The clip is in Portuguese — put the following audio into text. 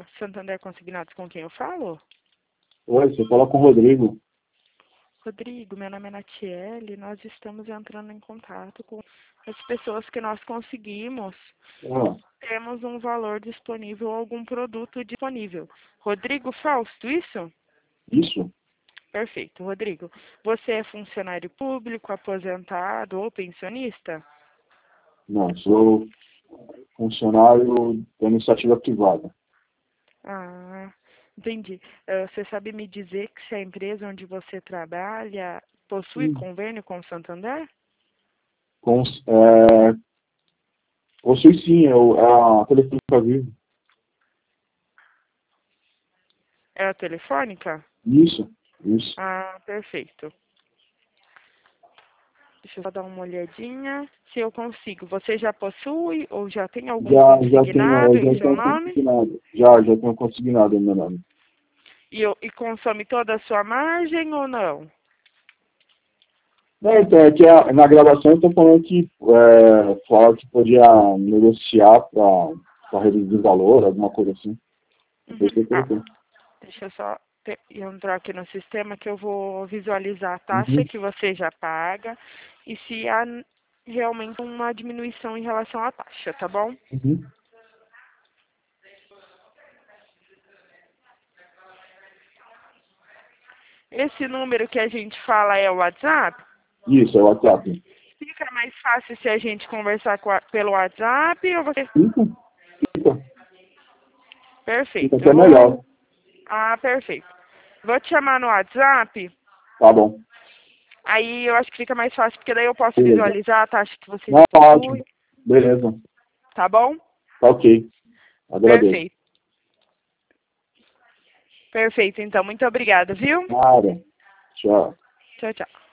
Santander Consignados, com quem eu falo? Oi, você fala com o Rodrigo. Rodrigo, meu nome é Natiele. Nós estamos entrando em contato com as pessoas que nós conseguimos. Ah, Temos um valor disponível, algum produto disponível. Rodrigo Fausto, isso? isso? Perfeito. Rodrigo, você é funcionário público, aposentado ou pensionista? Não, sou funcionário da iniciativa privada. Ah, entendi. Você sabe me dizer que se a empresa onde você trabalha possui Hum. convênio com o Santander? Com, é, possui sim, é a Telefônica Vivo. É a telefônica? Isso. Ah, perfeito. Deixa eu só dar uma olhadinha se eu consigo. Você já possui ou já tem algum consignado em Já seu tenho nome? consignado. Já tenho consignado em meu nome. E consome toda a sua margem ou não? Não, então, é que na gravação eu estou falando que fala que podia negociar para reduzir o valor, alguma coisa assim. É por Uhum. isso que eu Ah, coloquei. deixa eu só entrar aqui no sistema que eu vou visualizar a taxa Uhum. que você já paga e se há realmente uma diminuição em relação à taxa, tá bom? Uhum. Esse número que a gente fala é o WhatsApp? Isso, é o WhatsApp. Fica mais fácil se a gente conversar pelo WhatsApp ou você... Fica, fica. Fica Perfeito. até melhor. Ah, perfeito. Vou te chamar no WhatsApp, Tá bom. aí eu acho que fica mais fácil, porque daí eu posso Beleza. visualizar a taxa que você Não, já tá ótimo. possui, Beleza. tá bom? Tá ok. Agradeço. Perfeito. Perfeito, então. Muito obrigada, viu? Nada. Tchau. Tchau, tchau.